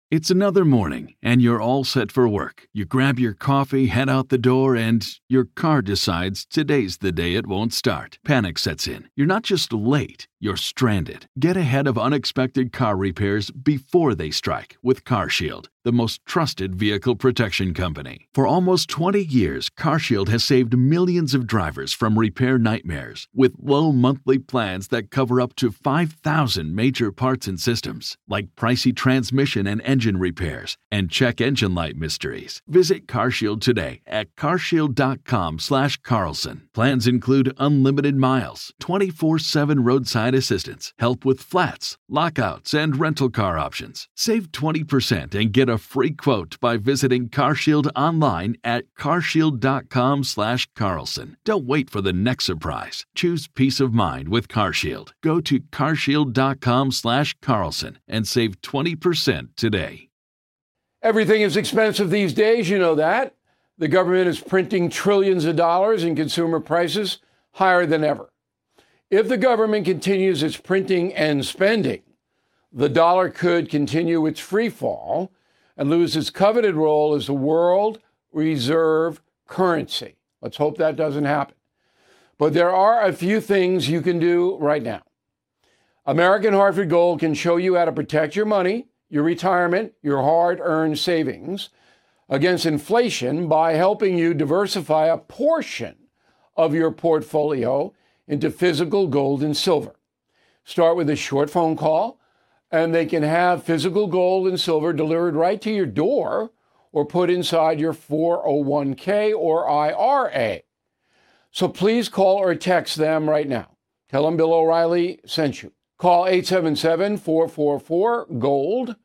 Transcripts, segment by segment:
It's another morning, and you're all set for work. You grab your coffee, head out the door, and your car decides today's the day it won't start. Panic sets in. You're not just late, you're stranded. Get ahead of unexpected car repairs before they strike with CarShield, the most trusted vehicle protection company. For almost 20 years, CarShield has saved millions of drivers from repair nightmares with low monthly plans that cover up to 5,000 major parts and systems, like pricey transmission and engine repairs and check engine light mysteries. Visit CarShield today at carshield.com/Carlson. Plans include unlimited miles, 24/7 roadside assistance, help with flats, lockouts, and rental car options. Save 20% and get a free quote by visiting CarShield online at carshield.com/Carlson. Don't wait for the next surprise. Choose peace of mind with CarShield. Go to carshield.com/Carlson and save 20% today. Everything is expensive these days, you know that. The government is printing trillions of dollars and consumer prices higher than ever. If the government continues its printing and spending, the dollar could continue its free fall and lose its coveted role as the world reserve currency. Let's hope that doesn't happen. But there are a few things you can do right now. American Hartford Gold can show you how to protect your money, your retirement, your hard-earned savings against inflation by helping you diversify a portion of your portfolio into physical gold and silver. Start with a short phone call, and they can have physical gold and silver delivered right to your door or put inside your 401k or IRA. So please call or text them right now. Tell them Bill O'Reilly sent you. Call 877-444-GOLD,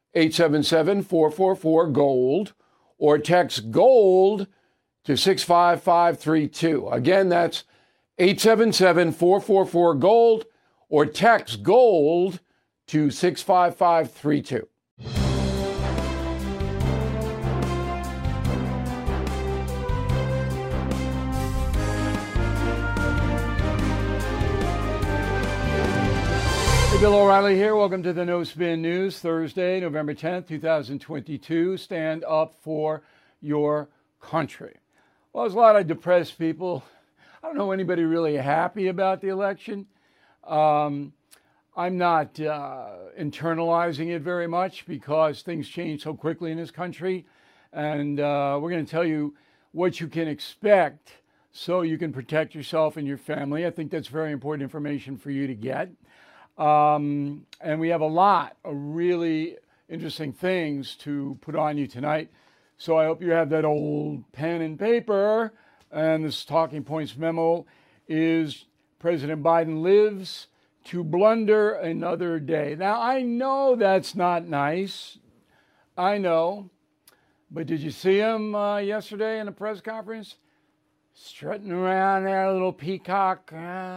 877-444-GOLD, or text GOLD to 65532. Again, that's 877-444-GOLD, or text GOLD to 65532. Hey, Bill O'Reilly here. Welcome to the No Spin News, Thursday, November 10th, 2022. Stand up for your country. Well, there's a lot of depressed people. I don't know anybody really happy about the election. I'm not internalizing it very much because things change so quickly in this country. And we're going to tell you what you can expect so you can protect yourself and your family. I think that's very important information for you to get. And we have a lot of really interesting things to put on you tonight. So I hope you have that old pen and paper. And this talking points memo is President Biden lives to blunder another day. Now, I know that's not nice. I know. But did you see him yesterday in a press conference? Strutting around there, a little peacock.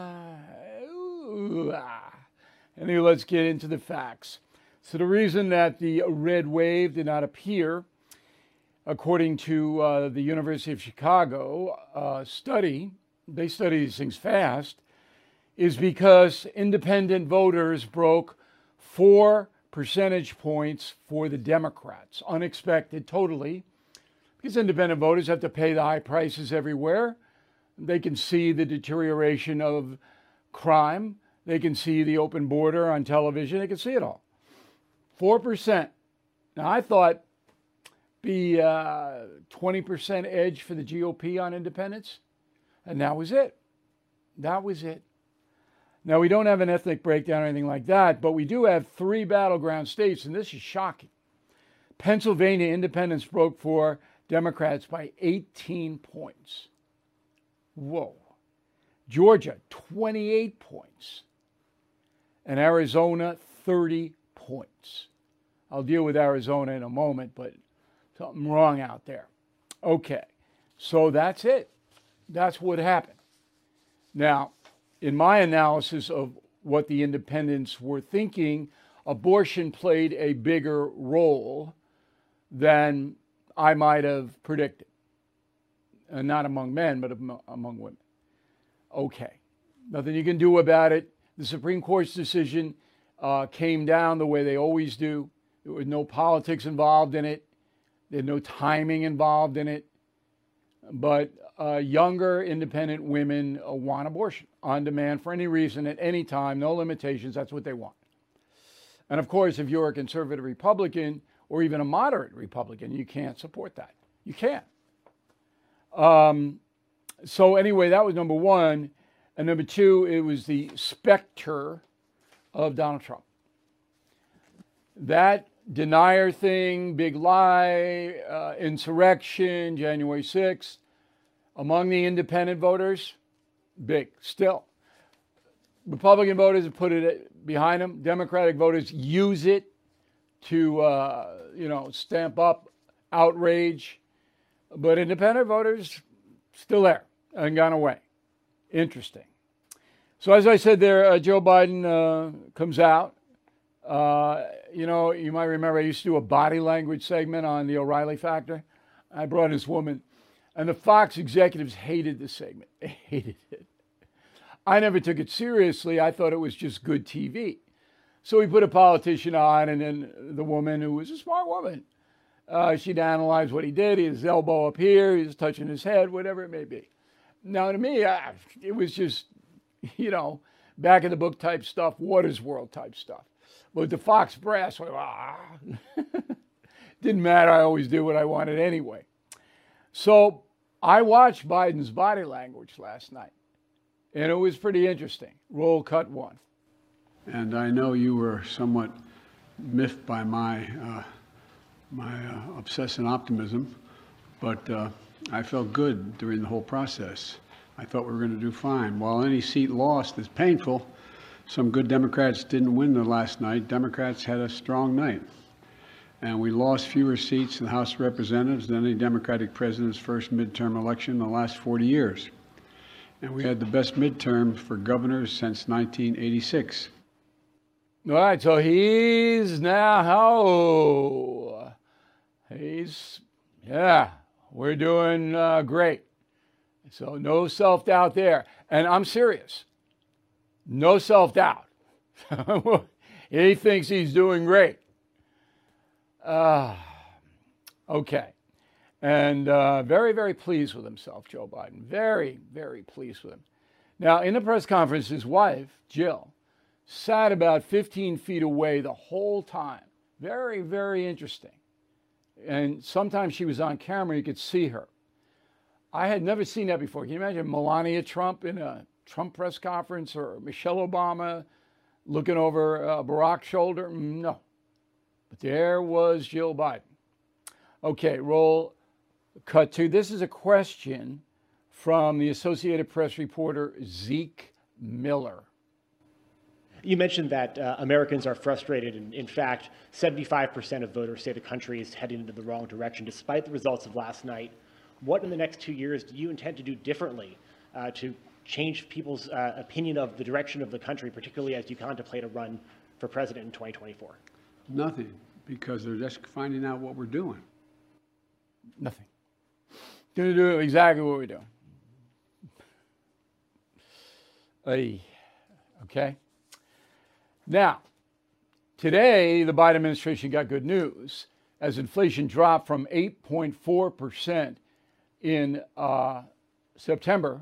Anyway, let's get into the facts. So the reason that the red wave did not appear, according to the University of Chicago study, they study these things fast, is because independent voters broke 4 percentage points for the Democrats. Unexpected, totally, because independent voters have to pay the high prices everywhere. They can see the deterioration of crime. They can see the open border on television. They can see it all. 4%. Now, I thought be 20% edge for the GOP on independents, and that was it. That was it. Now, we don't have an ethnic breakdown or anything like that, but we do have 3 battleground states, and this is shocking. Pennsylvania, independents broke for Democrats by 18 points. Whoa. Georgia, 28 points. And Arizona, 30 points. I'll deal with Arizona in a moment, but something wrong out there. Okay, so that's it. That's what happened. Now, in my analysis of what the independents were thinking, abortion played a bigger role than I might have predicted. Not among men, but among women. Okay, nothing you can do about it. The Supreme Court's decision came down the way they always do. There was no politics involved in it. There's no timing involved in it. But younger, independent women want abortion on demand for any reason, at any time, no limitations. That's what they want. And of course, if you're a conservative Republican or even a moderate Republican, you can't support that. You can't. So anyway, that was number one. And number two, it was the specter of Donald Trump. That denier thing, big lie, insurrection, January 6th, among the independent voters, big still. Republican voters have put it behind them. Democratic voters use it to, stamp up outrage. But independent voters, still there and gone away. Interesting. So as I said there, Joe Biden comes out. You might remember I used to do a body language segment on the O'Reilly Factor. I brought this woman, and the Fox executives hated the segment. They hated it. I never took it seriously. I thought it was just good TV. So we put a politician on, and then the woman, who was a smart woman, she'd analyze what he did. His elbow up here, he was touching his head, whatever it may be. Now, to me, it was just, back of the book type stuff, Water's World type stuff. But the Fox brass, didn't matter. I always did what I wanted anyway. So I watched Biden's body language last night, and it was pretty interesting. Roll cut one. And I know you were somewhat miffed by my obsessive optimism, but I felt good during the whole process. I thought we were going to do fine. While any seat lost is painful, some good Democrats didn't win the last night. Democrats had a strong night. And we lost fewer seats in the House of Representatives than any Democratic president's first midterm election in the last 40 years. And we had the best midterm for governors since 1986. All right, so he's now, we're doing great. So no self-doubt there. And I'm serious. No self-doubt. He thinks he's doing great. Okay. And very, very pleased with himself, Joe Biden. Very, very pleased with him. Now, in the press conference, his wife, Jill, sat about 15 feet away the whole time. Very, very interesting. And sometimes she was on camera, you could see her. I had never seen that before. Can you imagine Melania Trump in a Trump press conference, or Michelle Obama looking over Barack's shoulder? No. But there was Jill Biden. Okay, roll cut two. This is a question from the Associated Press reporter Zeke Miller. You mentioned that Americans are frustrated, and in fact, 75% of voters say the country is heading into the wrong direction. Despite the results of last night, what in the next 2 years do you intend to do differently to change people's opinion of the direction of the country, particularly as you contemplate a run for president in 2024? Nothing, because they're just finding out what we're doing. Nothing. Going to do exactly what we're doing. Okay. Now, today, the Biden administration got good news as inflation dropped from 8.4% in September,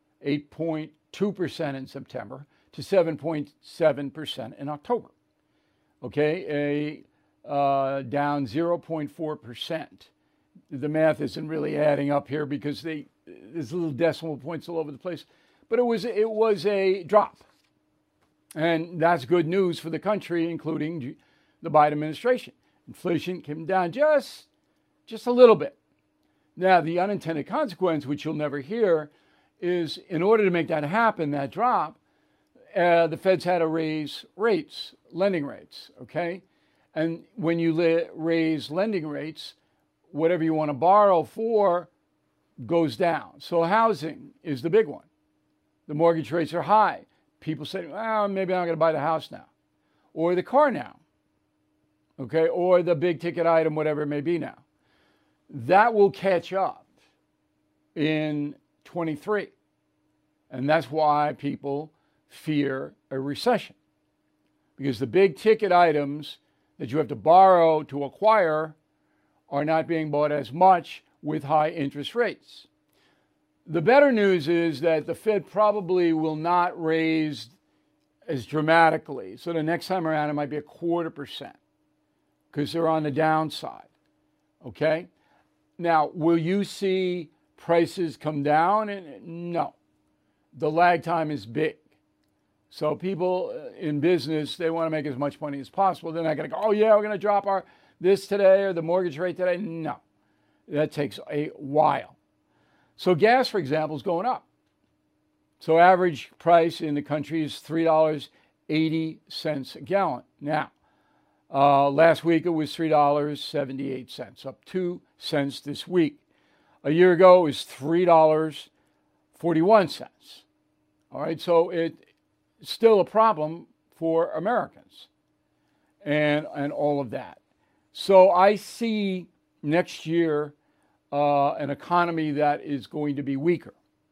8.2% in September, to 7.7% in October. Okay, down 0.4%. The math isn't really adding up here because there's little decimal points all over the place, but it was a drop. And that's good news for the country, including the Biden administration. Inflation came down just a little bit. Now, the unintended consequence, which you'll never hear, is in order to make that happen, that drop, the Feds had to raise rates, lending rates, okay? And when you raise lending rates, whatever you want to borrow for goes down. So housing is the big one. The mortgage rates are high. People say, well, maybe I'm going to buy the house now, or the car now, okay, or the big ticket item, whatever it may be now. That will catch up in 23. And that's why people fear a recession, because the big ticket items that you have to borrow to acquire are not being bought as much with high interest rates. The better news is that the Fed probably will not raise as dramatically. So the next time around, it might be 0.25% because they're on the downside. Okay? Now, will you see prices come down? No. The lag time is big. So people in business, they want to make as much money as possible. They're not going to go, oh yeah, we're going to drop our this today or the mortgage rate today. No. That takes a while. So gas, for example, is going up. So average price in the country is $3.80 a gallon. Now, last week it was $3.78, up 2 cents this week. A year ago it was $3.41. All right, so it's still a problem for Americans and all of that. So I see next year an economy that is going to be weaker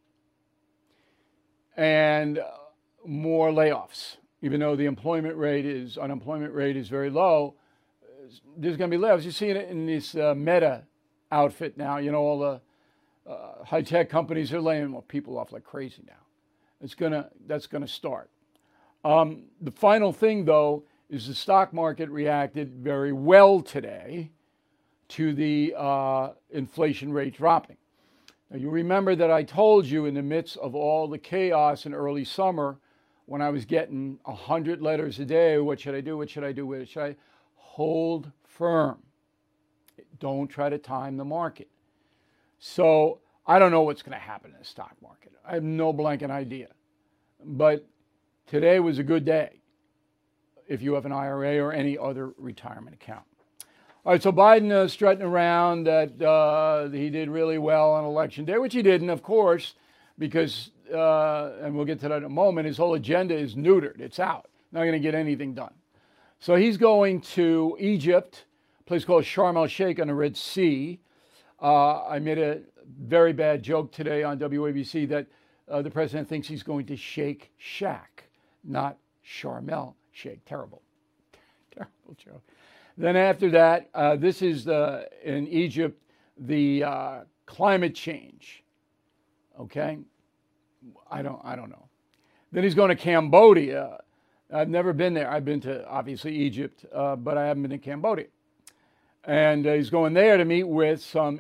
and more layoffs. Even though the unemployment rate is very low, there's going to be layoffs. You see it in this Meta outfit now. You know, all the high-tech companies are laying people off like crazy now. That's going to start. The final thing, though, is the stock market reacted very well today to the inflation rate dropping. Now, you remember that I told you in the midst of all the chaos in early summer, when I was getting 100 letters a day, what should I do? What should I do? What should I hold firm? Don't try to time the market. So I don't know what's going to happen in the stock market. I have no blanket idea. But today was a good day if you have an IRA or any other retirement account. All right, so Biden strutting around that he did really well on Election Day, which he didn't, of course, because, and we'll get to that in a moment, his whole agenda is neutered. It's out. Not going to get anything done. So he's going to Egypt, a place called Sharm el-Sheikh on the Red Sea. I made a very bad joke today on WABC that the president thinks he's going to Shake Shack, not Sharm el-Sheikh. Terrible joke. Then after that, this is in Egypt, the climate change. Okay, I don't know. Then he's going to Cambodia. I've never been there. I've been to obviously Egypt, but I haven't been to Cambodia. And he's going there to meet with some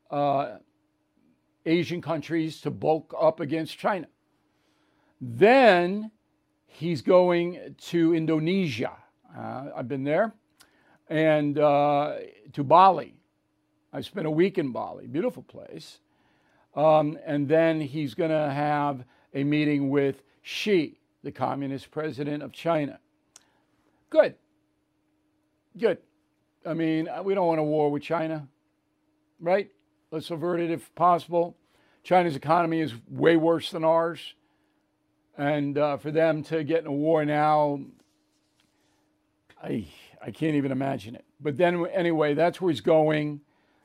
Asian countries to bulk up against China. Then he's going to Indonesia. I've been there. And to Bali. I spent a week in Bali, beautiful place. And then he's going to have a meeting with Xi, the communist president of China. Good. I mean, we don't want a war with China, right? Let's avert it if possible. China's economy is way worse than ours. And for them to get in a war now, I can't even imagine it. But then, anyway, that's where he's going.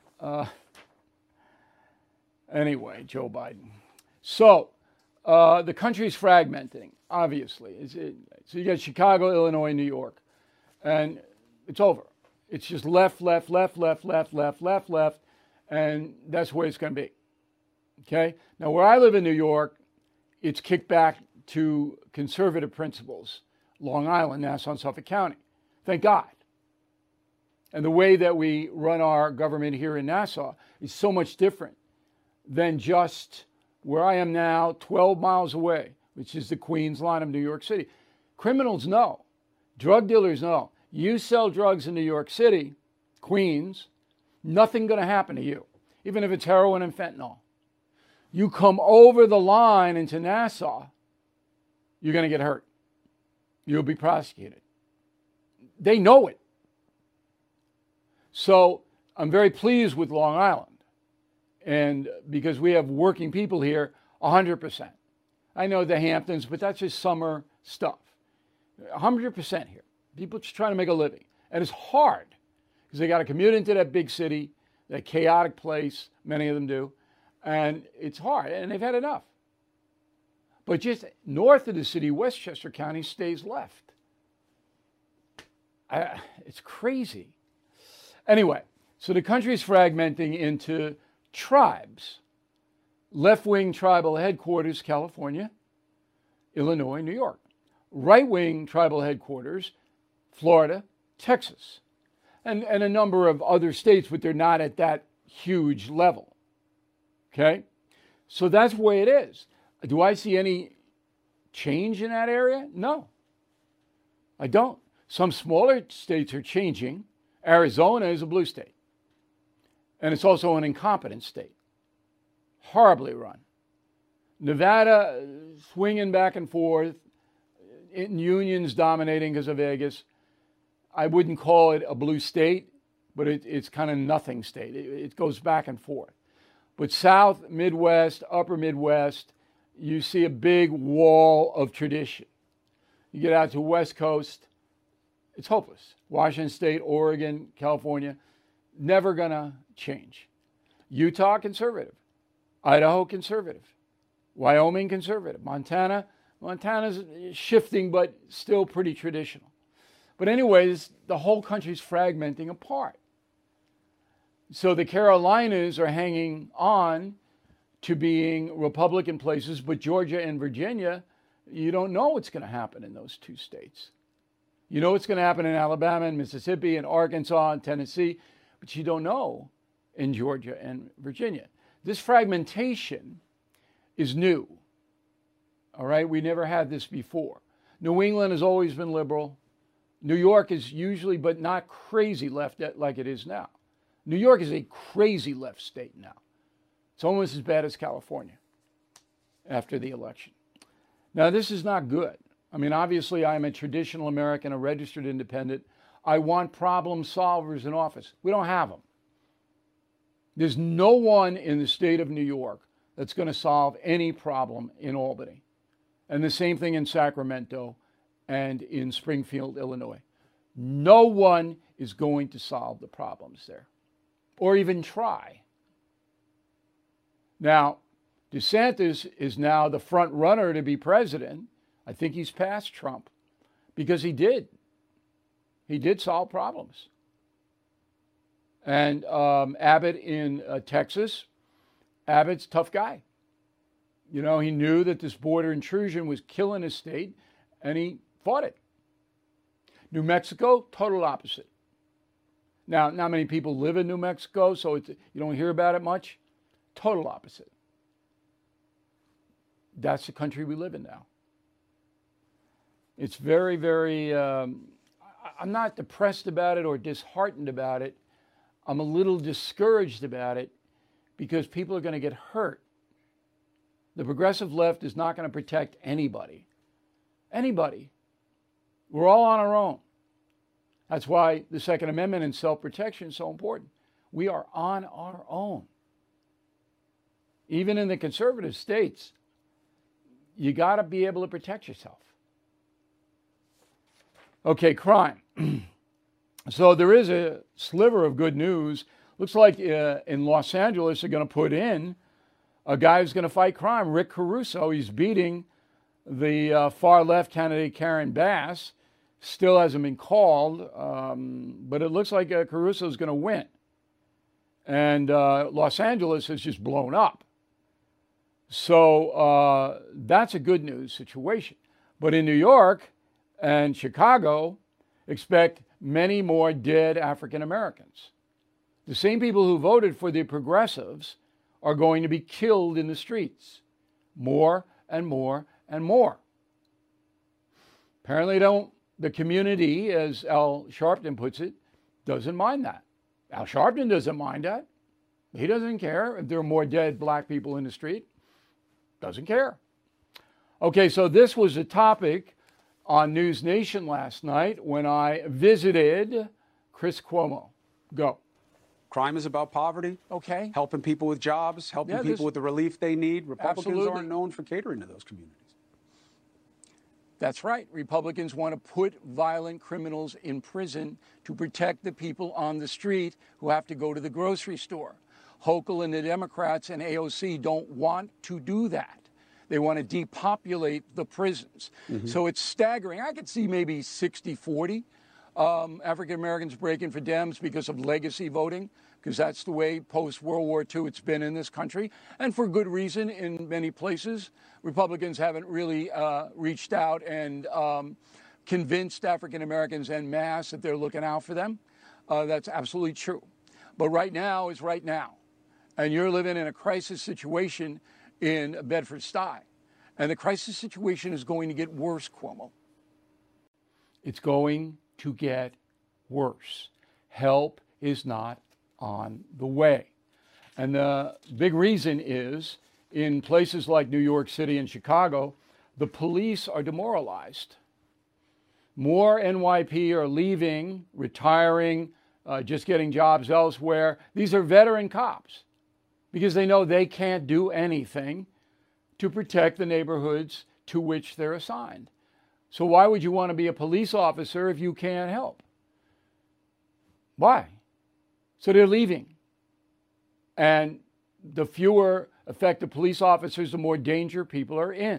Anyway, Joe Biden. So, the country's fragmenting, obviously. So you got Chicago, Illinois, New York. And it's over. It's just left. And that's where it's going to be. Okay? Now, where I live in New York, it's kicked back to conservative principles. Long Island, Nassau, and Suffolk County. Thank God. And the way that we run our government here in Nassau is so much different than just where I am now, 12 miles away, which is the Queens line of New York City. Criminals know. Drug dealers know. You sell drugs in New York City, Queens, nothing going to happen to you, even if it's heroin and fentanyl. You come over the line into Nassau, you're going to get hurt. You'll be prosecuted. They know it. So I'm very pleased with Long Island. And because we have working people here, 100%. I know the Hamptons, but that's just summer stuff. 100% here. People just trying to make a living. And it's hard because they got to commute into that big city, that chaotic place, many of them do. And it's hard, and they've had enough. But just north of the city, Westchester County stays left. It's crazy. Anyway, so the country's fragmenting into tribes. Left-wing tribal headquarters, California, Illinois, New York. Right-wing tribal headquarters, Florida, Texas, and a number of other states, but they're not at that huge level. Okay? So that's the way it is. Do I see any change in that area? No, I don't. Some smaller states are changing. Arizona is a blue state. And it's also an incompetent state. Horribly run. Nevada swinging back and forth, unions dominating because of Vegas. I wouldn't call it a blue state, but it's kind of nothing state. It goes back and forth. But South, Midwest, Upper Midwest, you see a big wall of tradition. You get out to West Coast, it's hopeless. Washington State, Oregon, California, never gonna change. Utah, conservative. Idaho, conservative. Wyoming, conservative. Montana's shifting, but still pretty traditional. But anyways, the whole country's fragmenting apart. So the Carolinas are hanging on to being Republican places, but Georgia and Virginia, you don't know what's going to happen in those two states. You know what's going to happen in Alabama and Mississippi and Arkansas and Tennessee, but you don't know in Georgia and Virginia. This fragmentation is new. All right, we never had this before. New England has always been liberal. New York is usually, but not crazy left like it is now. New York is a crazy left state now. It's almost as bad as California after the election. Now, this is not good. I mean, obviously, I'm a traditional American, a registered independent. I want problem solvers in office. We don't have them. There's no one in the state of New York that's going to solve any problem in Albany. And the same thing in Sacramento and in Springfield, Illinois. No one is going to solve the problems there, or even try. Now, DeSantis is now the front runner to be president. I think he's past Trump because he did. He did solve problems. And Abbott in Texas, Abbott's a tough guy. You know, he knew that this border intrusion was killing his state, and he fought it. New Mexico, total opposite. Now, not many people live in New Mexico, so you don't hear about it much. Total opposite. That's the country we live in now. It's very, very, I'm not depressed about it or disheartened about it. I'm a little discouraged about it because people are going to get hurt. The progressive left is not going to protect anybody. Anybody. We're all on our own. That's why the Second Amendment and self-protection is so important. We are on our own. Even in the conservative states, you got to be able to protect yourself. Okay, crime. So there is a sliver of good news. Looks like in Los Angeles they're going to put in a guy who's going to fight crime, Rick Caruso. He's beating the far-left candidate Karen Bass. Still hasn't been called, but it looks like Caruso is going to win. And Los Angeles has just blown up. So that's a good news situation. But in New York and Chicago, expect many more dead African Americans. The same people who voted for the progressives are going to be killed in the streets. More and more and more. Apparently the community, as Al Sharpton puts it, doesn't mind that. Al Sharpton doesn't mind that. He doesn't care if there are more dead black people in the street. Doesn't care. Okay, so this was a topic on News Nation last night when I visited Chris Cuomo. Go. Crime is about poverty. Okay. Helping people with jobs, helping people with the relief they need. Republicans Absolutely. aren't known for catering to those communities. That's right. Republicans want to put violent criminals in prison to protect the people on the street who have to go to the grocery store. Hochul and the Democrats and AOC don't want to do that. They want to depopulate the prisons. So it's staggering. I could see maybe 60-40 African Americans breaking for Dems because of legacy voting, because that's the way post-World War II it's been in this country, and for good reason in many places. Republicans haven't really reached out and convinced African Americans en masse that they're looking out for them. That's absolutely true. But right now is right now. And you're living in a crisis situation in Bedford-Stuy. And the crisis situation is going to get worse, Cuomo. It's going to get worse. Help is not on the way. And the big reason is in places like New York City and Chicago, the police are demoralized. More NYP are leaving, retiring, just getting jobs elsewhere. These are veteran cops because they know they can't do anything to protect the neighborhoods to which they're assigned. So why would you want to be a police officer if you can't help? Why? So they're leaving. And the fewer effective police officers, the more danger people are in.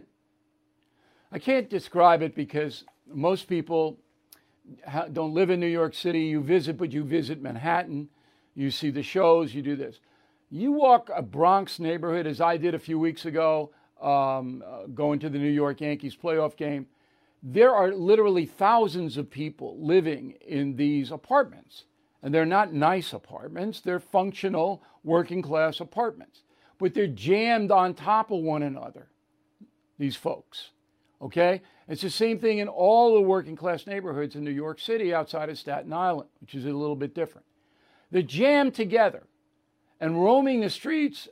I can't describe it because most people don't live in New York City. You visit, but you visit Manhattan. You see the shows, you do this. You walk a Bronx neighborhood, as I did a few weeks ago, going to the New York Yankees playoff game. There are literally thousands of people living in these apartments. And they're not nice apartments. They're functional, working class apartments. But they're jammed on top of one another, these folks. Okay? It's the same thing in all the working class neighborhoods in New York City outside of Staten Island, which is a little bit different. They're jammed together. And roaming the streets,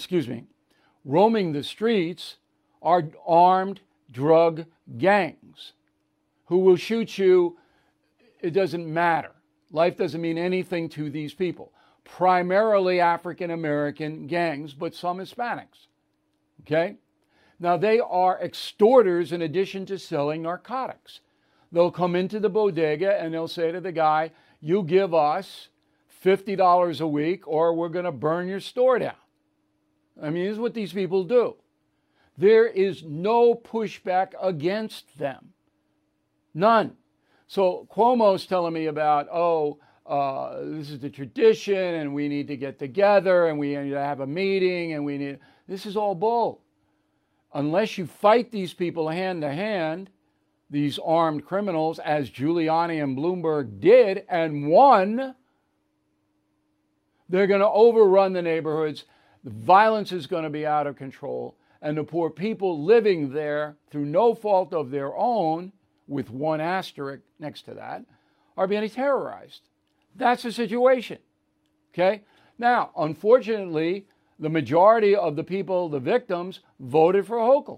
roaming the streets are armed drug gangs who will shoot you. It doesn't matter. Life doesn't mean anything to these people. Primarily African American gangs, but some Hispanics. Okay? Now they are extorters in addition to selling narcotics. They'll come into the bodega and they'll say to the guy, you give us $50 a week or we're going to burn your store down. I mean, this is what these people do. There is no pushback against them. None. So Cuomo's telling me about, this is the tradition and we need to get together and we need to have a meeting and this is all bull. Unless you fight these people hand to hand, these armed criminals, as Giuliani and Bloomberg did and won, they're going to overrun the neighborhoods. The violence is going to be out of control. And the poor people living there through no fault of their own, with one asterisk next to that, are being terrorized. That's the situation. Okay? Now, unfortunately, the majority of the people, the victims, voted for Hochul.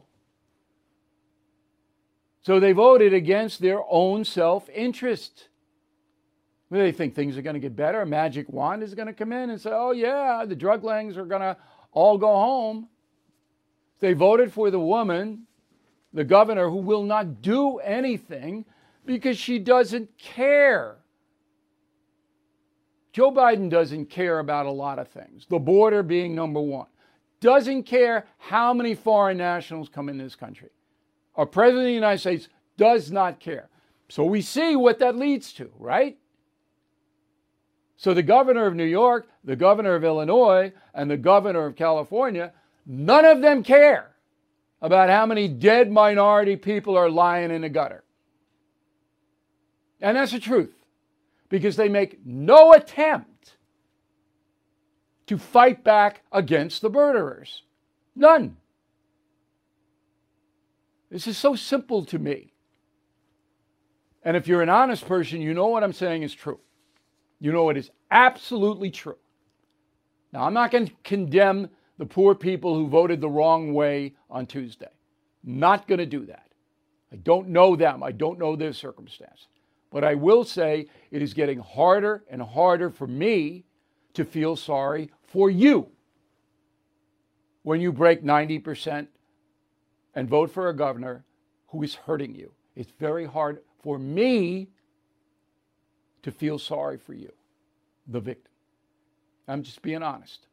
So they voted against their own self-interest. They think things are going to get better. A magic wand is going to come in and say, oh yeah, the drug langs are going to all go home. They voted for the woman, the governor, who will not do anything because she doesn't care. Joe Biden doesn't care about a lot of things, the border being number one. Doesn't care how many foreign nationals come in this country. Our president of the United States does not care. So we see what that leads to, right? So the governor of New York, the governor of Illinois, and the governor of California, none of them care about how many dead minority people are lying in the gutter. And that's the truth, because they make no attempt to fight back against the murderers. None. This is so simple to me. And if you're an honest person, you know what I'm saying is true. You know it is absolutely true. Now, I'm not going to condemn the poor people who voted the wrong way on Tuesday. Not going to do that. I don't know them. I don't know their circumstance. But I will say it is getting harder and harder for me to feel sorry for you when you break 90% and vote for a governor who is hurting you. It's very hard for me to feel sorry for you, the victim. I'm just being honest.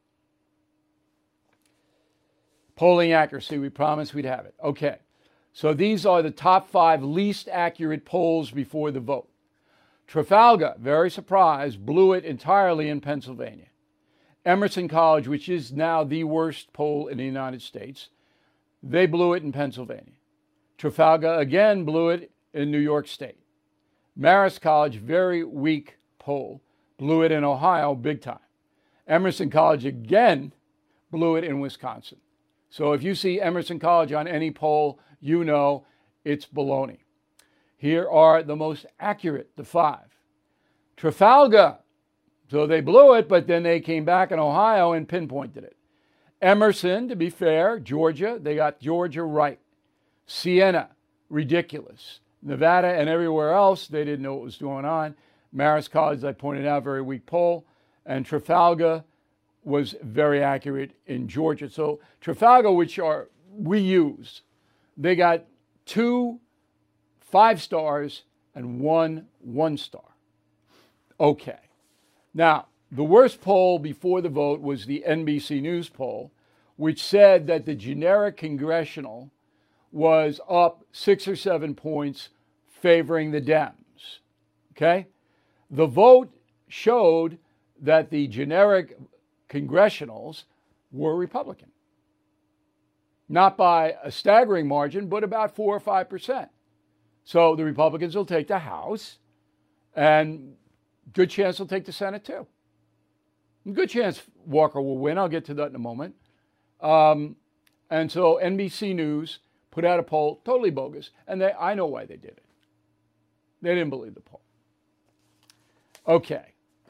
Polling accuracy, we promised we'd have it. Okay, so these are the top 5 least accurate polls before the vote. Trafalgar, very surprised, blew it entirely in Pennsylvania. Emerson College, which is now the worst poll in the United States, they blew it in Pennsylvania. Trafalgar again blew it in New York State. Marist College, very weak poll, blew it in Ohio big time. Emerson College again blew it in Wisconsin. So if you see Emerson College on any poll, you know it's baloney. Here are the most accurate, the 5. Trafalgar, so they blew it, but then they came back in Ohio and pinpointed it. Emerson, to be fair, Georgia, they got Georgia right. Siena, ridiculous. Nevada and everywhere else, they didn't know what was going on. Marist College, I pointed out, very weak poll. And Trafalgar was very accurate in Georgia. So Trafalgar, which we use, they got 2 5 stars and 1 1 star. Okay. Now, the worst poll before the vote was the NBC News poll, which said that the generic congressional was up 6 or 7 points favoring the Dems. Okay? The vote showed that the generic congressionals were Republican. Not by a staggering margin, but about 4 or 5%. So the Republicans will take the House, and good chance they'll take the Senate too. Good chance Walker will win. I'll get to that in a moment. And so NBC News put out a poll, totally bogus, and I know why they did it. They didn't believe the poll. Okay.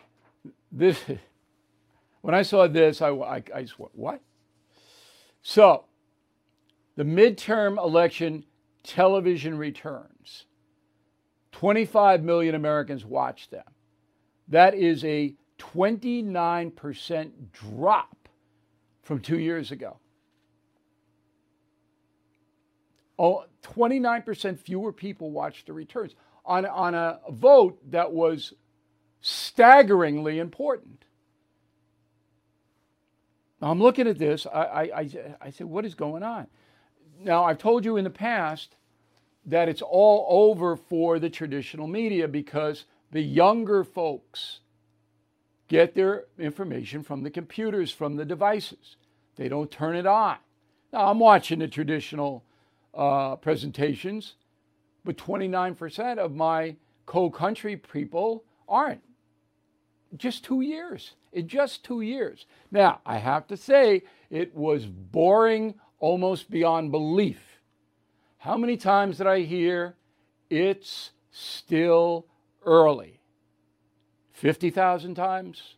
When I saw this, I just went, what? So, the midterm election television returns. 25 million Americans watched them. That is a 29% drop from 2 years ago. 29% fewer people watched the returns on a vote that was staggeringly important. Now, I'm looking at this. I said, what is going on? Now, I've told you in the past that it's all over for the traditional media because the younger folks get their information from the computers, from the devices. They don't turn it on. Now, I'm watching the traditional presentations, but 29% of my co-country people aren't. Just 2 years. In just 2 years. Now, I have to say, it was boring almost beyond belief. How many times did I hear, it's still early? 50,000 times?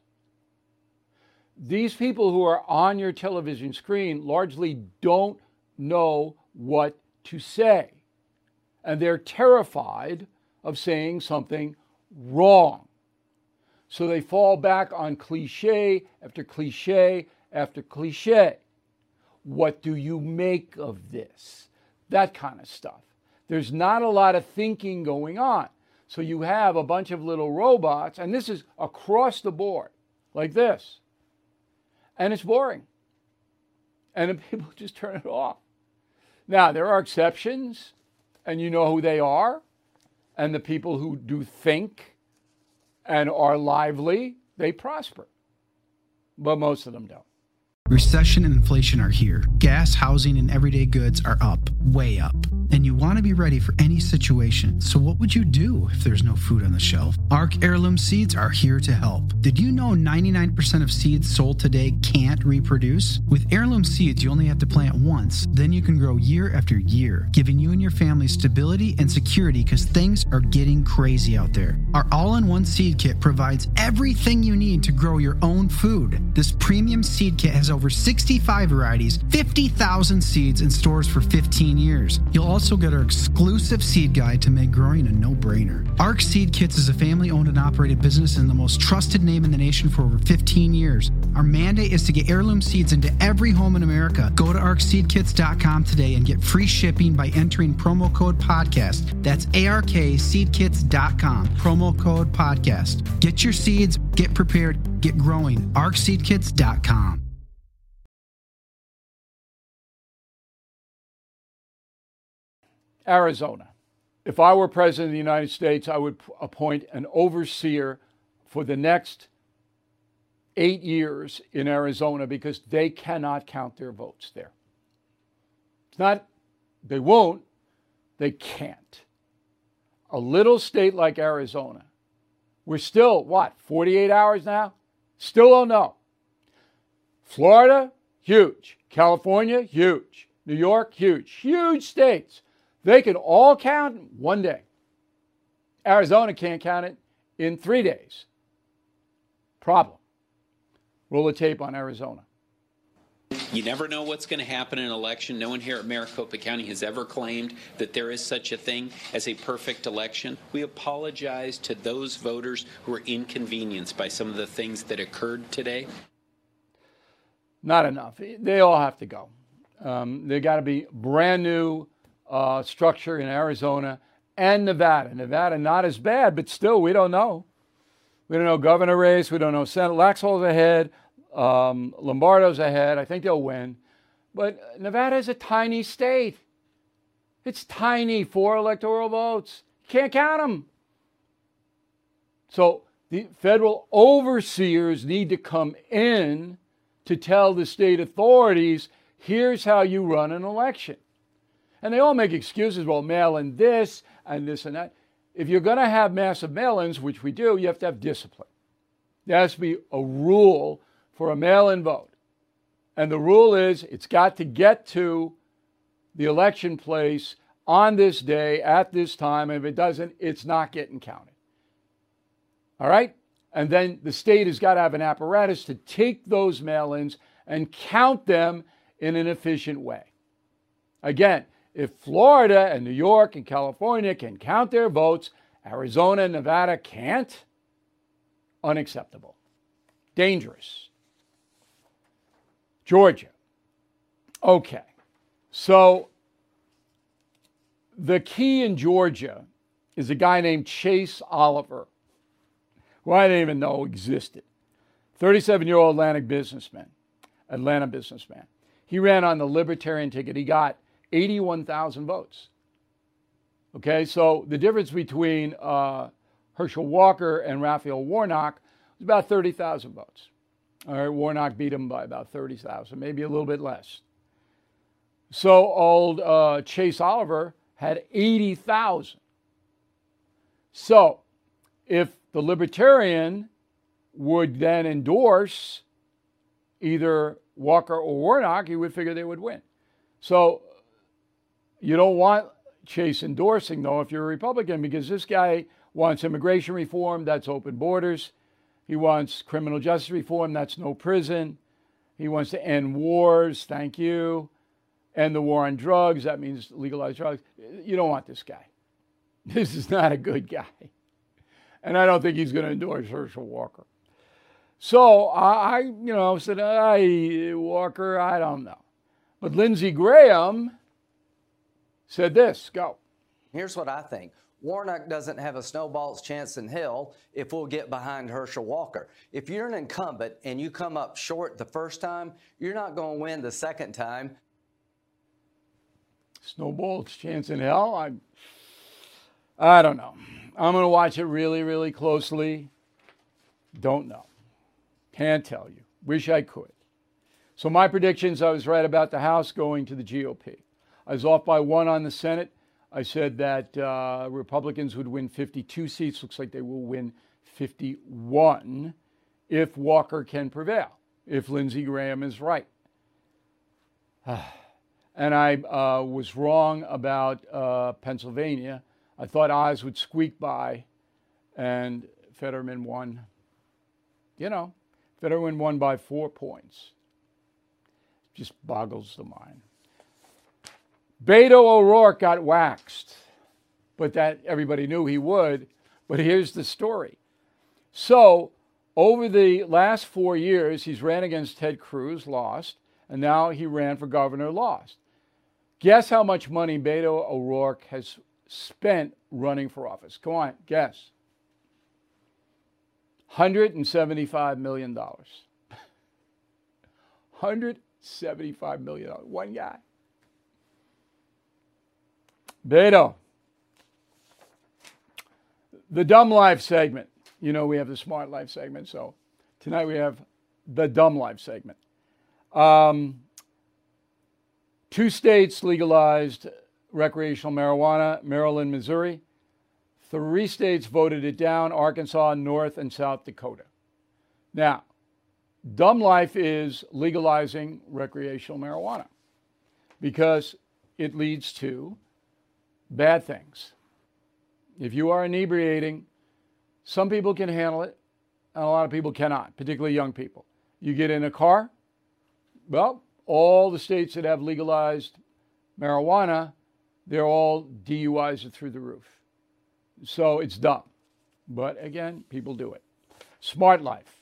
These people who are on your television screen largely don't know what to say. And they're terrified of saying something wrong. So they fall back on cliche after cliche after cliche. What do you make of this? That kind of stuff. There's not a lot of thinking going on. So you have a bunch of little robots, and this is across the board, like this. And it's boring. And then people just turn it off. Now, there are exceptions, and you know who they are. And the people who do think and are lively, they prosper. But most of them don't. Recession and inflation are here. Gas, housing, and everyday goods are up, way up. And you want to be ready for any situation. So what would you do if there's no food on the shelf? ARC Heirloom Seeds are here to help. Did you know 99% of seeds sold today can't reproduce? With Heirloom Seeds, you only have to plant once. Then you can grow year after year, giving you and your family stability and security because things are getting crazy out there. Our all-in-one seed kit provides everything you need to grow your own food. This premium seed kit has over 65 varieties, 50,000 seeds in stores for 15 years. You'll also get our exclusive seed guide to make growing a no-brainer. ARC Seed Kits is a family-owned and operated business and the most trusted name in the nation for over 15 years. Our mandate is to get heirloom seeds into every home in America. Go to arcseedkits.com today and get free shipping by entering promo code podcast. That's ARKseedkits.com, promo code podcast. Get your seeds, get prepared, get growing. arcseedkits.com. Arizona. if I were president of the United States, I would appoint an overseer for the next 8 years in Arizona because they cannot count their votes there. It's not, they won't, they can't. A little state like Arizona, we're still, 48 hours now? Still don't know. Florida, huge. California, huge. New York, huge. Huge states. They can all count in one day. Arizona can't count it in 3 days. Problem. Roll the tape on Arizona. You never know what's going to happen in an election. No one here at Maricopa County has ever claimed that there is such a thing as a perfect election. We apologize to those voters who were inconvenienced by some of the things that occurred today. Not enough. They all have to go. There got to be brand new structure in Arizona and Nevada. Nevada not as bad, but still we don't know. We don't know governor race. We don't know Senate. Laxalt's ahead. Lombardo's ahead. I think they'll win. But Nevada is a tiny state. It's tiny, 4 electoral votes. You can't count them. So the federal overseers need to come in to tell the state authorities, here's how you run an election. And they all make excuses, well, mail in this and this and that. If you're going to have massive mail-ins, which we do, you have to have discipline. There has to be a rule for a mail-in vote. And the rule is it's got to get to the election place on this day at this time. And if it doesn't, it's not getting counted. All right? And then the state has got to have an apparatus to take those mail-ins and count them in an efficient way. Again, if Florida and New York and California can count their votes, Arizona and Nevada can't, unacceptable. Dangerous. Georgia. Okay. So the key in Georgia is a guy named Chase Oliver, who I didn't even know existed. 37-year-old Atlanta businessman. He ran on the Libertarian ticket. He got 81,000 votes. Okay, so the difference between Herschel Walker and Raphael Warnock was about 30,000 votes. All right, Warnock beat him by about 30,000, maybe a little bit less. So old Chase Oliver had 80,000. So if the Libertarian would then endorse either Walker or Warnock, he would figure they would win. So you don't want Chase endorsing, though, if you're a Republican, because this guy wants immigration reform, that's open borders. He wants criminal justice reform, that's no prison. He wants to end wars, thank you. End the war on drugs, that means legalize drugs. You don't want this guy. This is not a good guy. And I don't think he's going to endorse Herschel Walker. So I said, Walker, I don't know. But Lindsey Graham said this, go. Here's what I think. Warnock doesn't have a snowball's chance in hell if we'll get behind Herschel Walker. If you're an incumbent and you come up short the first time, you're not going to win the second time. Snowball's chance in hell? I don't know. I'm going to watch it really, really closely. Don't know. Can't tell you. Wish I could. So my predictions, I was right about the House going to the GOP. I was off by 1 on the Senate. I said that Republicans would win 52 seats. Looks like they will win 51 if Walker can prevail, if Lindsey Graham is right. And I was wrong about Pennsylvania. I thought Oz would squeak by, and Fetterman won. Fetterman won by 4 points. Just boggles the mind. Beto O'Rourke got waxed, but that everybody knew he would. But here's the story. So over the last 4 years, he's ran against Ted Cruz, lost, and now he ran for governor, lost. Guess how much money Beto O'Rourke has spent running for office? Come on, guess. $175 million. $175 million. One guy. Beto, The Dumb Life segment. You know, we have the Smart Life segment, so tonight we have the Dumb Life segment. 2 states legalized recreational marijuana, Maryland, Missouri. 3 states voted it down, Arkansas, North and South Dakota. Now, Dumb Life is legalizing recreational marijuana because it leads to bad things. If you are inebriating, some people can handle it and a lot of people cannot, particularly young people. You get in a car, well, all the states that have legalized marijuana, they're all DUIs are through the roof. So it's dumb. But again, people do it. Smart Life.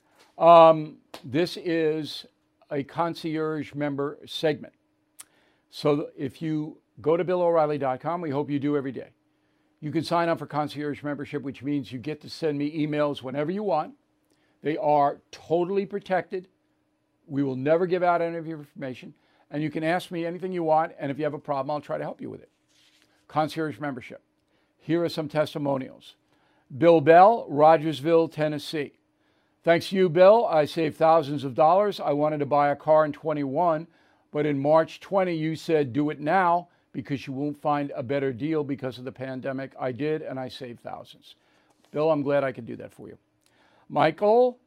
This is a concierge member segment. So if you go to BillO'Reilly.com, we hope you do every day. You can sign up for concierge membership, which means you get to send me emails whenever you want. They are totally protected. We will never give out any of your information. And you can ask me anything you want. And if you have a problem, I'll try to help you with it. Concierge membership. Here are some testimonials. Bill Bell, Rogersville, Tennessee. Thanks to you, Bill, I saved thousands of dollars. I wanted to buy a car in 21, but in March 20, you said, do it now because you won't find a better deal because of the pandemic. I did, and I saved thousands. Bill, I'm glad I could do that for you. Michael,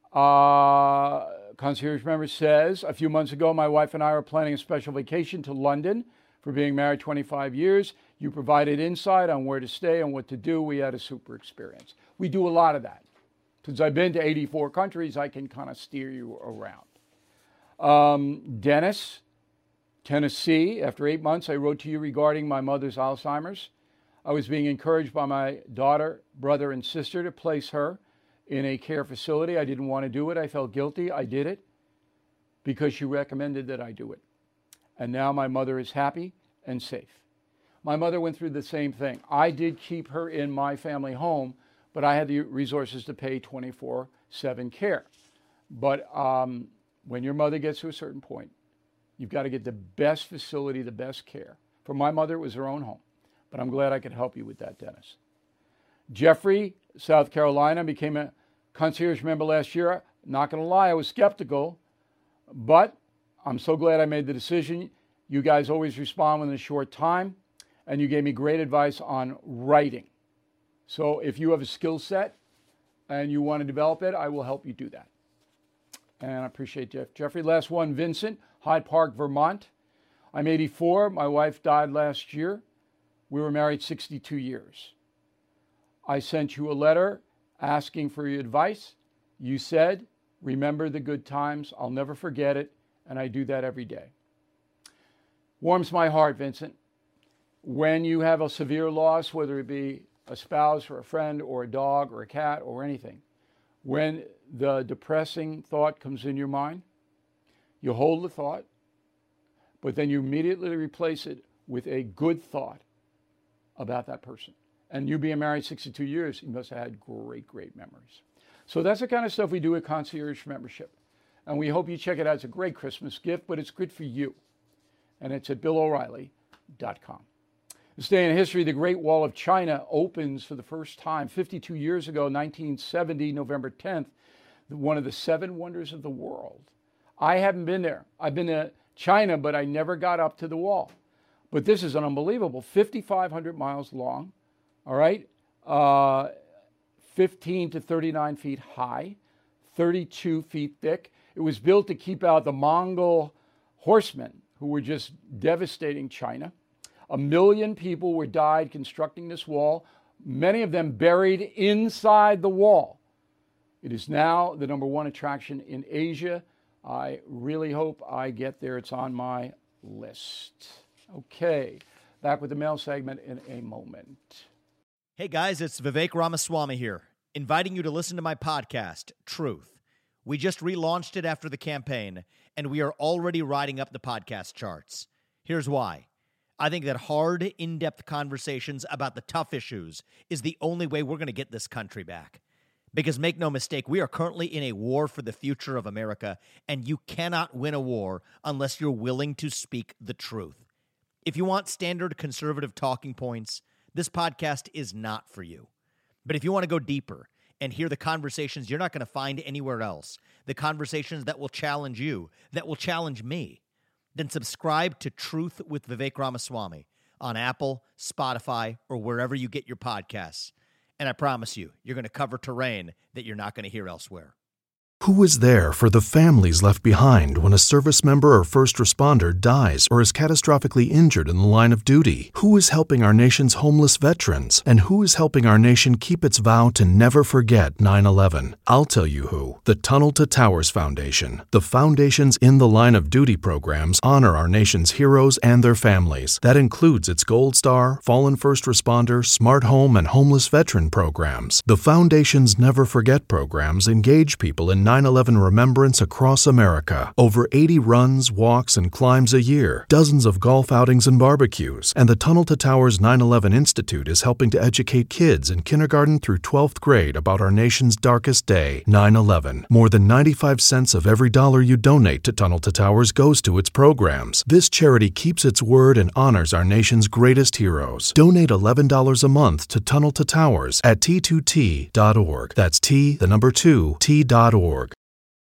concierge member, says, a few months ago, my wife and I were planning a special vacation to London for being married 25 years. You provided insight on where to stay and what to do. We had a super experience. We do a lot of that. Since I've been to 84 countries, I can kind of steer you around. Dennis, Tennessee. After 8 months, I wrote to you regarding my mother's Alzheimer's. I was being encouraged by my daughter, brother, and sister to place her in a care facility. I didn't want to do it. I felt guilty. I did it because she recommended that I do it. And now my mother is happy and safe. My mother went through the same thing. I did keep her in my family home, but I had the resources to pay 24/7 care. But when your mother gets to a certain point, you've got to get the best facility, the best care. For my mother, it was her own home. But I'm glad I could help you with that, Dennis. Jeffrey, South Carolina, became a concierge member last year. Not going to lie, I was skeptical, but I'm so glad I made the decision. You guys always respond within a short time, and you gave me great advice on writing. So if you have a skill set and you want to develop it, I will help you do that. And I appreciate Jeffrey. Last one, Vincent, Hyde Park, Vermont. I'm 84. My wife died last year. We were married 62 years. I sent you a letter asking for your advice. You said, remember the good times. I'll never forget it. And I do that every day. Warms my heart, Vincent. When you have a severe loss, whether it be a spouse or a friend or a dog or a cat or anything, when the depressing thought comes in your mind, you hold the thought, but then you immediately replace it with a good thought about that person. And you being married 62 years, you must have had great, great memories. So that's the kind of stuff we do at Concierge Membership. And we hope you check it out. It's a great Christmas gift, but it's good for you. And it's at BillO'Reilly.com. This day in history, the Great Wall of China opens for the first time 52 years ago, 1970, November 10th, one of the 7 wonders of the world. I haven't been there. I've been to China, but I never got up to the wall. But this is an unbelievable 5,500 miles long, all right, 15 to 39 feet high, 32 feet thick. It was built to keep out the Mongol horsemen who were just devastating China. 1 million people were died constructing this wall, many of them buried inside the wall. It is now the #1 attraction in Asia. I really hope I get there. It's on my list. Okay, back with the mail segment in a moment. Hey guys, it's Vivek Ramaswamy here, inviting you to listen to my podcast, Truth. We just relaunched it after the campaign, and we are already riding up the podcast charts. Here's why. I think that hard, in-depth conversations about the tough issues is the only way we're going to get this country back. Because make no mistake, we are currently in a war for the future of America, and you cannot win a war unless you're willing to speak the truth. If you want standard conservative talking points, this podcast is not for you. But if you want to go deeper and hear the conversations you're not going to find anywhere else, the conversations that will challenge you, that will challenge me, then subscribe to Truth with Vivek Ramaswamy on Apple, Spotify, or wherever you get your podcasts. And I promise you, you're going to cover terrain that you're not going to hear elsewhere. Who is there for the families left behind when a service member or first responder dies or is catastrophically injured in the line of duty? Who is helping our nation's homeless veterans? And who is helping our nation keep its vow to never forget 9/11? I'll tell you who. The Tunnel to Towers Foundation. The foundation's In the Line of Duty programs honor our nation's heroes and their families. That includes its Gold Star, Fallen First Responder, Smart Home, and Homeless Veteran programs. The foundation's Never Forget programs engage people in 9/11 remembrance across America. Over 80 runs, walks, and climbs a year, dozens of golf outings and barbecues, and the Tunnel to Towers 9/11 Institute is helping to educate kids in kindergarten through 12th grade about our nation's darkest day, 9/11. More than 95 cents of every dollar you donate to Tunnel to Towers goes to its programs. This charity keeps its word and honors our nation's greatest heroes. Donate $11 a month to Tunnel to Towers at T2T.org. That's T2T.org.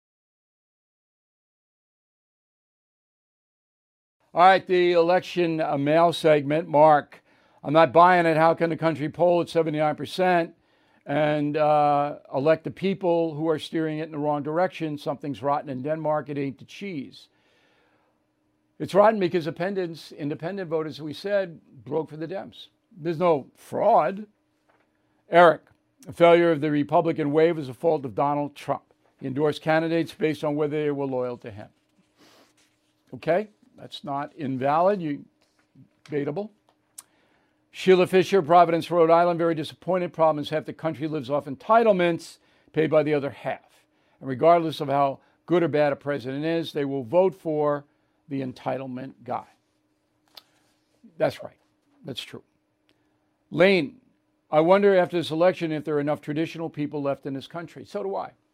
All right, the election mail segment. Mark, I'm not buying it. How can the country poll at 79% and elect the people who are steering it in the wrong direction? Something's rotten in Denmark. It ain't the cheese. It's rotten because independent voters, we said, broke for the Dems. There's no fraud. Eric, the failure of the Republican wave is a fault of Donald Trump. He endorsed candidates based on whether they were loyal to him. Okay? That's not invalid, debatable. Sheila Fisher, Providence, Rhode Island, very disappointed. Problem is half the country lives off entitlements paid by the other half. And regardless of how good or bad a president is, they will vote for the entitlement guy. That's right. That's true. Lane, I wonder after this election if there are enough traditional people left in this country. So do I.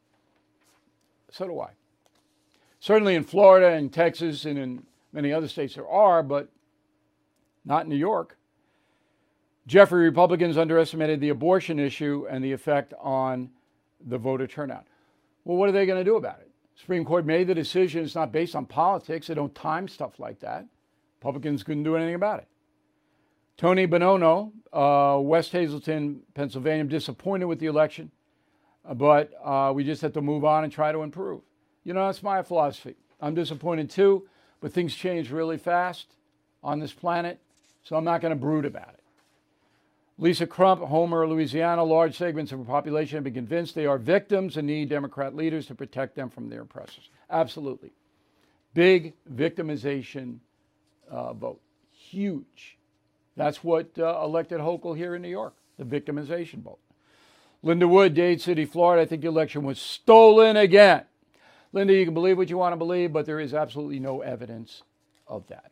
Certainly in Florida and Texas and in many other states there are, but not in New York. Jeffrey, Republicans underestimated the abortion issue and the effect on the voter turnout. Well, what are they going to do about it? Supreme Court made the decision. It's not based on politics. They don't time stuff like that. Republicans couldn't do anything about it. Tony Bonono, West Hazleton, Pennsylvania, I'm disappointed with the election, but we just have to move on and try to improve. You know, that's my philosophy. I'm disappointed too, but things change really fast on this planet, so I'm not going to brood about it. Lisa Crump, Homer, Louisiana, large segments of the population have been convinced they are victims and need Democrat leaders to protect them from their oppressors. Absolutely. Big victimization vote. Huge. That's what elected Hochul here in New York, the victimization vote. Linda Wood, Dade City, Florida, I think the election was stolen again. Linda, you can believe what you want to believe, but there is absolutely no evidence of that.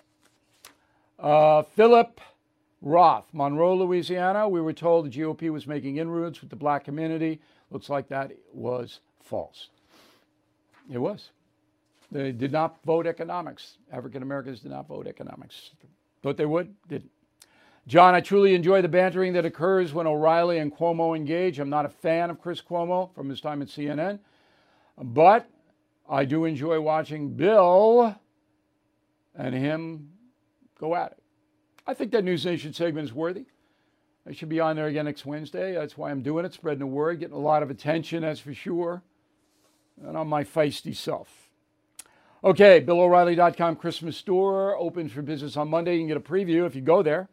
Philip Roth, Monroe, Louisiana. We were told the GOP was making inroads with the black community. Looks like that was false. It was. They did not vote economics. African Americans did not vote economics. Thought they would, didn't. John, I truly enjoy the bantering that occurs when O'Reilly and Cuomo engage. I'm not a fan of Chris Cuomo from his time at CNN, but I do enjoy watching Bill and him go at it. I think that News Nation segment is worthy. I should be on there again next Wednesday. That's why I'm doing it, spreading the word, getting a lot of attention, that's for sure. And I'm my feisty self. Okay, BillO'Reilly.com Christmas store opens for business on Monday. You can get a preview if you go there.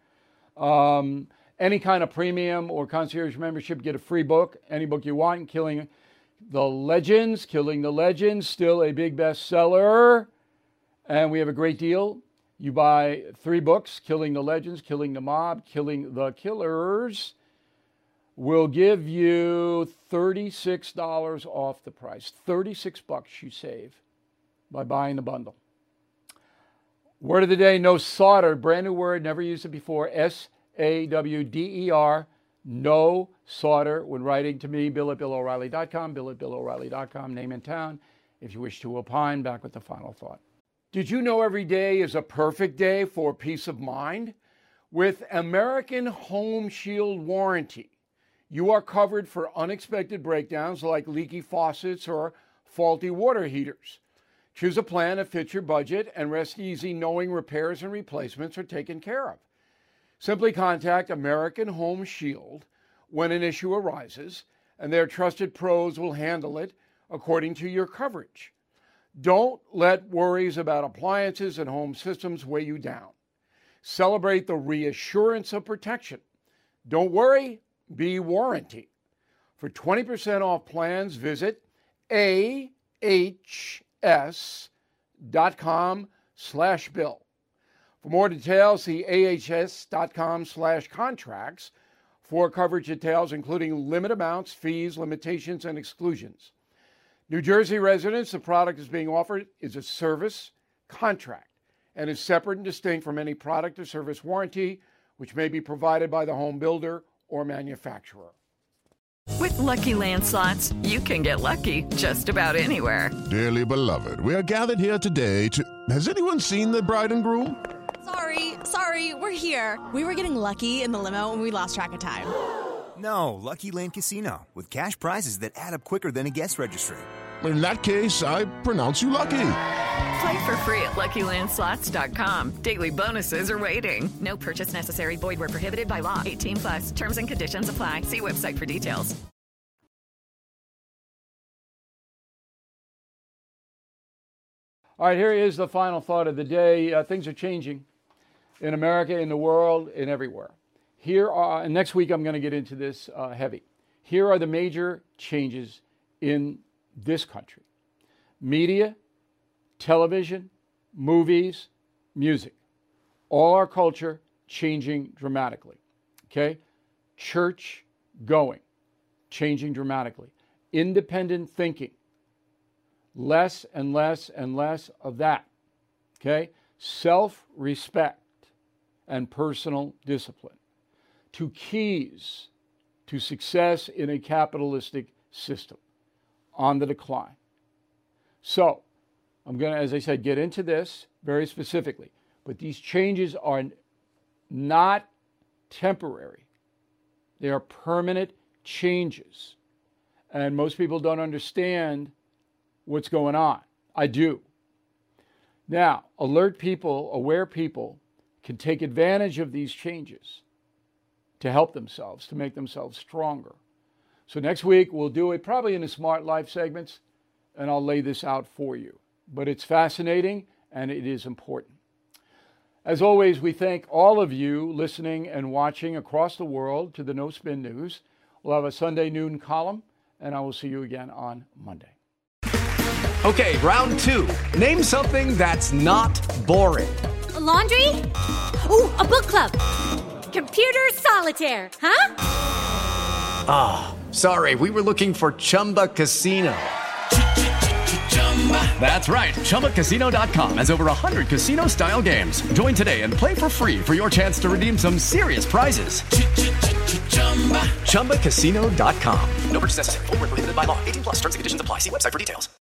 Any kind of premium or concierge membership, get a free book, any book you want. Killing the Legends, still a big bestseller. And we have a great deal. You buy 3 books, Killing the Legends, Killing the Mob, Killing the Killers. We'll give you $36 off the price. $36 you save by buying the bundle. Word of the day, no solder. Brand new word, never used it before. SAWDER, no solder. When writing to me, Bill at BillO'Reilly.com, Bill at BillO'Reilly.com, name and town. If you wish to opine, back with the final thought. Did you know every day is a perfect day for peace of mind? With American Home Shield Warranty, you are covered for unexpected breakdowns like leaky faucets or faulty water heaters. Choose a plan that fits your budget and rest easy knowing repairs and replacements are taken care of. Simply contact American Home Shield when an issue arises, and their trusted pros will handle it according to your coverage. Don't let worries about appliances and home systems weigh you down. Celebrate the reassurance of protection. Don't worry, be warranty. For 20% off plans, visit ahs.com/bill. For more details, see ahs.com/contracts for coverage details, including limit amounts, fees, limitations, and exclusions. New Jersey residents, the product is being offered is a service contract and is separate and distinct from any product or service warranty, which may be provided by the home builder or manufacturer. With Lucky Land Slots, you can get lucky just about anywhere. Dearly beloved, we are gathered here today to... Has anyone seen the bride and groom? Sorry, we're here. We were getting lucky in the limo and we lost track of time. No, Lucky Land Casino, with cash prizes that add up quicker than a guest registry. In that case, I pronounce you lucky. Play for free at LuckyLandSlots.com. Daily bonuses are waiting. No purchase necessary. Void where prohibited by law. 18+. Terms and conditions apply. See website for details. All right, here is the final thought of the day. Things are changing in America, in the world, and everywhere. And next week I'm going to get into this heavy. Here are the major changes in this country. Media, television, movies, music. All our culture changing dramatically. Okay? Church going, changing dramatically. Independent thinking. Less and less and less of that. Okay? Self-respect and personal discipline. Two keys to success in a capitalistic system on the decline. So, I'm going to, as I said, get into this very specifically. But these changes are not temporary. They are permanent changes. And most people don't understand what's going on. I do. Now, alert people, aware people can take advantage of these changes to help themselves, to make themselves stronger. So next week, we'll do it probably in the Smart Life segments, and I'll lay this out for you. But it's fascinating, and it is important. As always, we thank all of you listening and watching across the world to the No Spin News. We'll have a Sunday noon column, and I will see you again on Monday. Okay, round two. Name something that's not boring. A laundry? Ooh, a book club. Computer solitaire, huh? Ah, sorry, we were looking for Chumba Casino. That's right, ChumbaCasino.com has over 100 casino-style games. Join today and play for free for your chance to redeem some serious prizes. ChumbaCasino.com. No purchase necessary. Void where prohibited by law. 18+. Terms and conditions apply. See website for details.